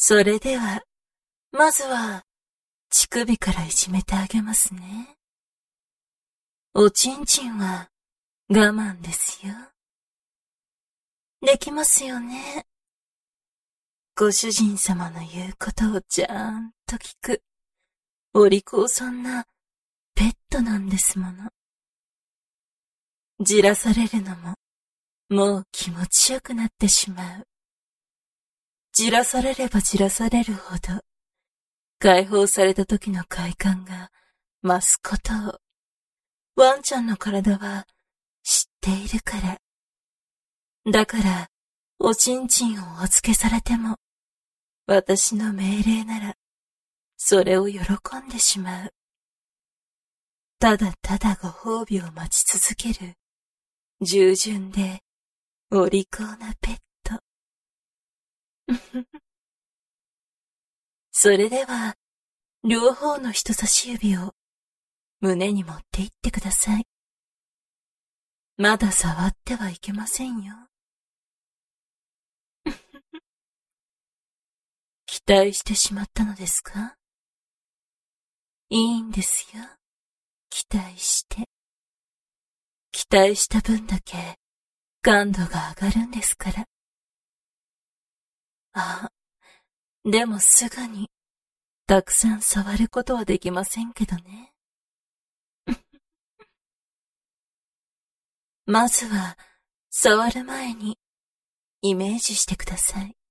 それでは、まずは、乳首からいじめてあげますね。おちんちんは、我慢ですよ。できますよね。ご主人様の言うことをちゃんと聞く、お利口さんな、ペットなんですもの。じらされるのも、もう気持ちよくなってしまう。じらされればじらされるほど、解放された時の快感が増すことを、ワンちゃんの体は知っているから。だから、おちんちんをお付けされても、私の命令なら、それを喜んでしまう。ただただご褒美を待ち続ける、従順で、お利口なペット。それでは、両方の人差し指を胸に持って行ってください。まだ触ってはいけませんよ。期待してしまったのですか？いいんですよ。期待して。期待した分だけ感度が上がるんですから。あ、でもすぐにたくさん触ることはできませんけどね。まずは触る前にイメージしてください。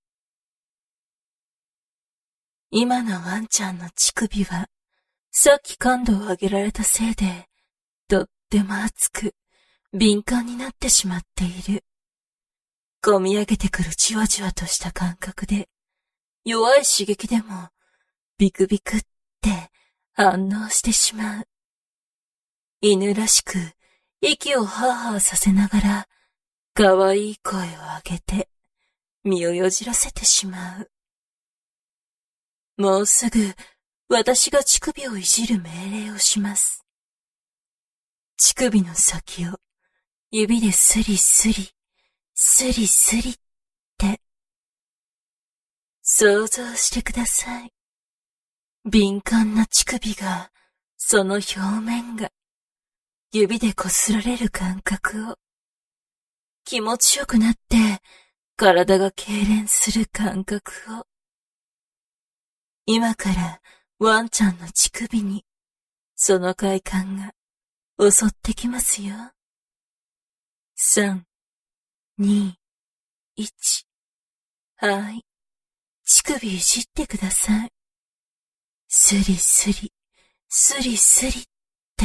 今のワンちゃんの乳首はさっき感度を上げられたせいでとっても熱く敏感になってしまっている。込み上げてくるじわじわとした感覚で弱い刺激でもビクビクって反応してしまう。犬らしく息をハーハーさせながら可愛い声を上げて身をよじらせてしまう。もうすぐ私が乳首をいじる命令をします。乳首の先を指でスリスリ、スリスリって。想像してください。敏感な乳首が、その表面が、指でこすられる感覚を、気持ちよくなって、体が痙攣する感覚を。今からワンちゃんの乳首に、その快感が襲ってきますよ。3、2、1。はい。乳首いじってください。スリスリ、スリスリって。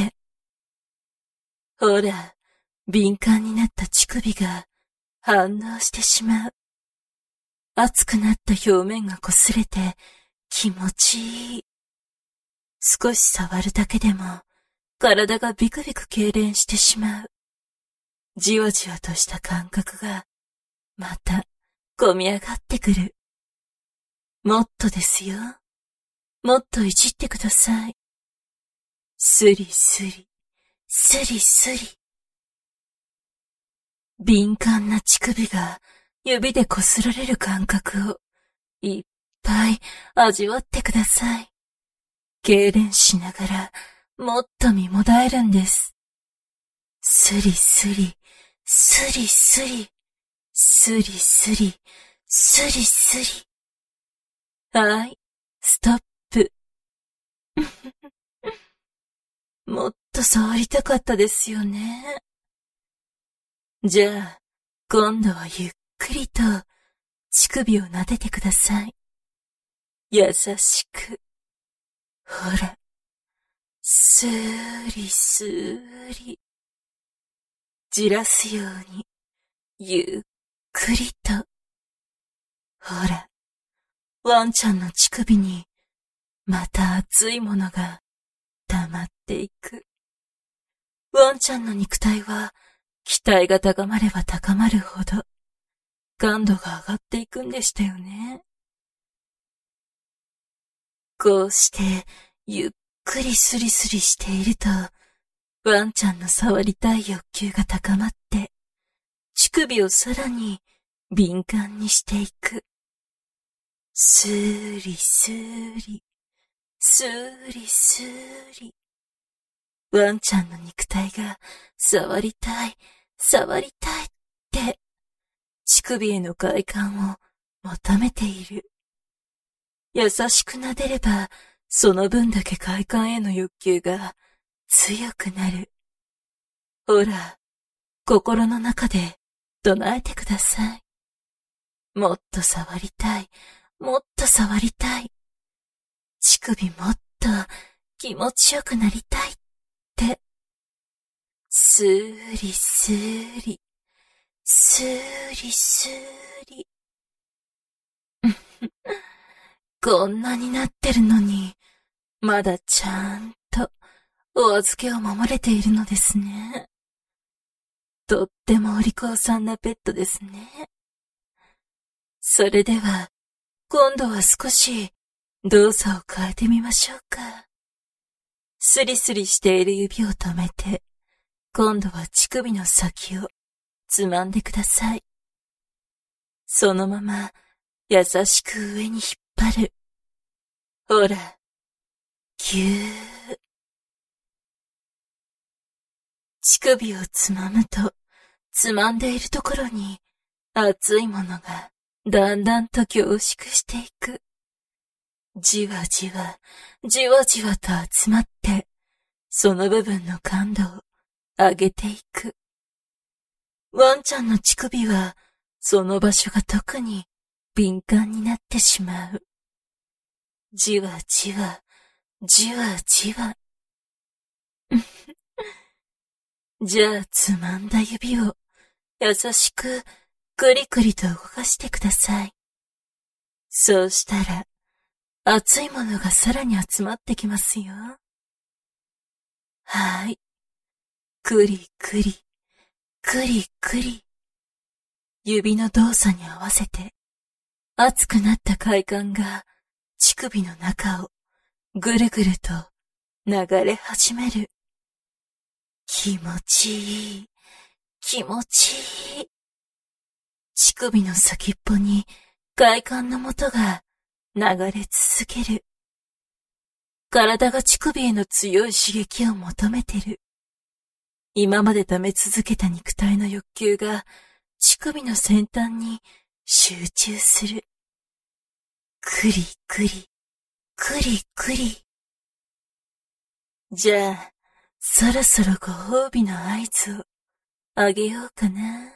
ほら、敏感になった乳首が反応してしまう。熱くなった表面が擦れて気持ちいい。少し触るだけでも体がビクビク痙攣してしまう。じわじわとした感覚がまた込み上がってくる。もっとですよ。もっといじってください。スリスリ、スリスリ。敏感な乳首が指でこすられる感覚をいっぱい味わってください。痙攣しながらもっと身もだえるんです。スリスリ、スリスリ、スリスリ、スリスリ。はい、ストップ。もっと触りたかったですよね。じゃあ、今度はゆっくりと乳首を撫でてください。優しく。ほら、スーリスーリ。じらすように、ゆっくりと。ほら、ワンちゃんの乳首に、また熱いものが溜まっていく。ワンちゃんの肉体は、期待が高まれば高まるほど、感度が上がっていくんでしたよね。こうして、ゆっくりスリスリしていると、ワンちゃんの触りたい欲求が高まって、乳首をさらに敏感にしていく。 スーリスーリ、スーリスーリ。ワンちゃんの肉体が触りたい、触りたいって、乳首への快感を求めている。優しく撫でれば、その分だけ快感への欲求が強くなる。ほら、心の中で唱えてください。もっと触りたい、もっと触りたい。乳首もっと気持ちよくなりたいって。スーリスーリ、スーリスーリ。こんなになってるのに、まだちゃんとお預けを守れているのですね。とってもお利口さんなペットですね。それでは、今度は少し動作を変えてみましょうか。スリスリしている指を止めて、今度は乳首の先をつまんでください。そのまま優しく上に引っ張る。ほら、ぎゅー。乳首をつまむと、つまんでいるところに熱いものがだんだんと凝縮していく。じわじわ、じわじわと集まって、その部分の感度を上げていく。ワンちゃんの乳首は、その場所が特に敏感になってしまう。じわじわ、じわじわ。じゃあつまんだ指を優しくくりくりと動かしてください。そうしたら熱いものがさらに集まってきますよ。はい。くりくり、くりくり。指の動作に合わせて熱くなった快感が乳首の中をぐるぐると流れ始める。気持ちいい、気持ちいい。乳首の先っぽに快感の元が流れ続ける。体が乳首への強い刺激を求めてる。今まで溜め続けた肉体の欲求が乳首の先端に集中する。くりくり、くりくり。じゃあ、そろそろご褒美の合図をあげようかな。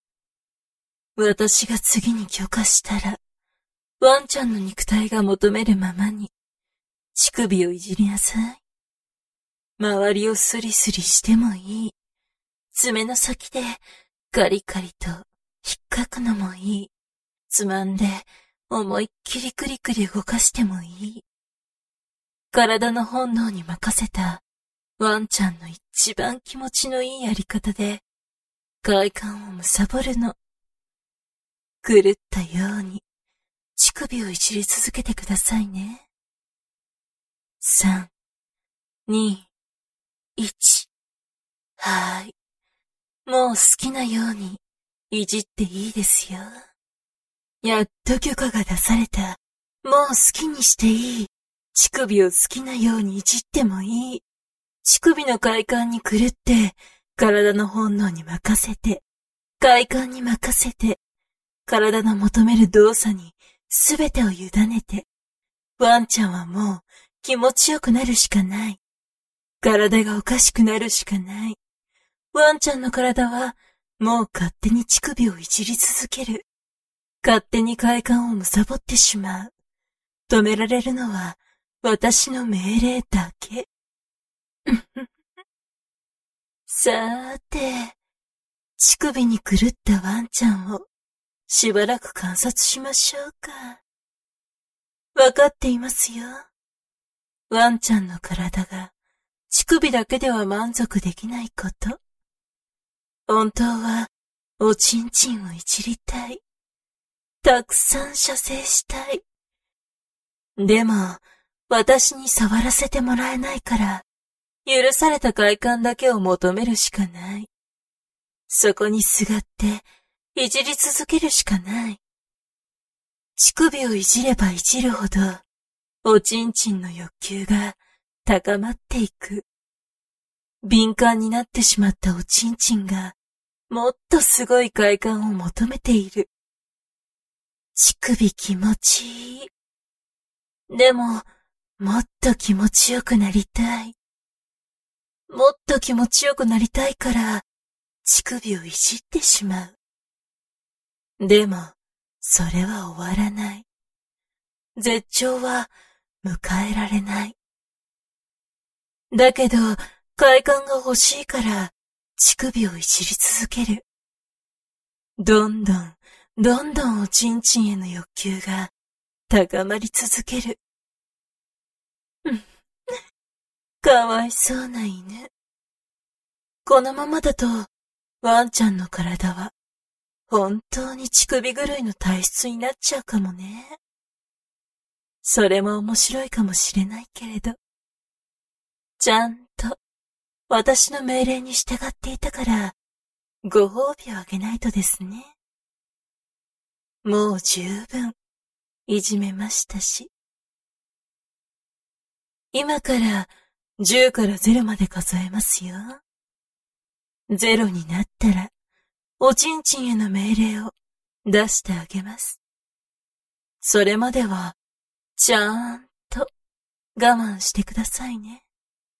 私が次に許可したら、ワンちゃんの肉体が求めるままに、乳首をいじりなさい。周りをスリスリしてもいい。爪の先でガリガリと引っかくのもいい。つまんで思いっきりクリクリ動かしてもいい。体の本能に任せたワンちゃんの一番気持ちのいいやり方で快感を貪るの。狂ったように乳首をいじり続けてくださいね。3、2、1。はーい。もう好きなようにいじっていいですよ。やっと許可が出された。もう好きにしていい。乳首を好きなようにいじってもいい。乳首の快感に狂って、体の本能に任せて、快感に任せて、体の求める動作にすべてを委ねて、ワンちゃんはもう気持ちよくなるしかない。体がおかしくなるしかない。ワンちゃんの体はもう勝手に乳首をいじり続ける。勝手に快感を貪ってしまう。止められるのは私の命令だけ。さーて、乳首に狂ったワンちゃんをしばらく観察しましょうか。わかっていますよ。ワンちゃんの体が乳首だけでは満足できないこと。本当はおちんちんをいじりたい。たくさん射精したい。でも、私に触らせてもらえないから、許された快感だけを求めるしかない。そこにすがって、いじり続けるしかない。 乳首をいじればいじるほど、おちんちんの欲求が高まっていく。敏感になってしまったおちんちんが、もっとすごい快感を求めている。乳首気持ちいい。でも、もっと気持ちよくなりたい。もっと気持ちよくなりたいから、乳首をいじってしまう。でも、それは終わらない。絶頂は迎えられない。だけど、快感が欲しいから、乳首をいじり続ける。どんどんおちんちんへの欲求が高まり続ける。かわいそうな犬。このままだと、ワンちゃんの体は、本当に乳首狂いの体質になっちゃうかもね。それも面白いかもしれないけれど。ちゃんと、私の命令に従っていたから、ご褒美をあげないとですね。もう十分、いじめましたし。今から、10から0まで数えますよ。0になったら、おちんちんへの命令を出してあげます。それまでは、ちゃんと我慢してくださいね。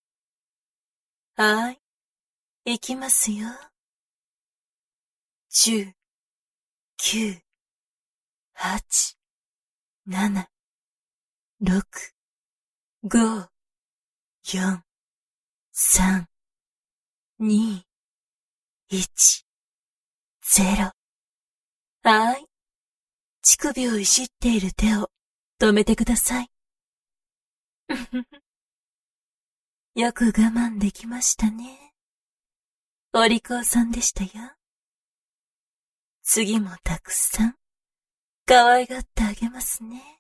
はい、いきますよ。10、9、8、7、6、5、4、3、2、1、0。はい。乳首をいじっている手を止めてください。よく我慢できましたね。お利口さんでしたよ。次もたくさん可愛がってあげますね。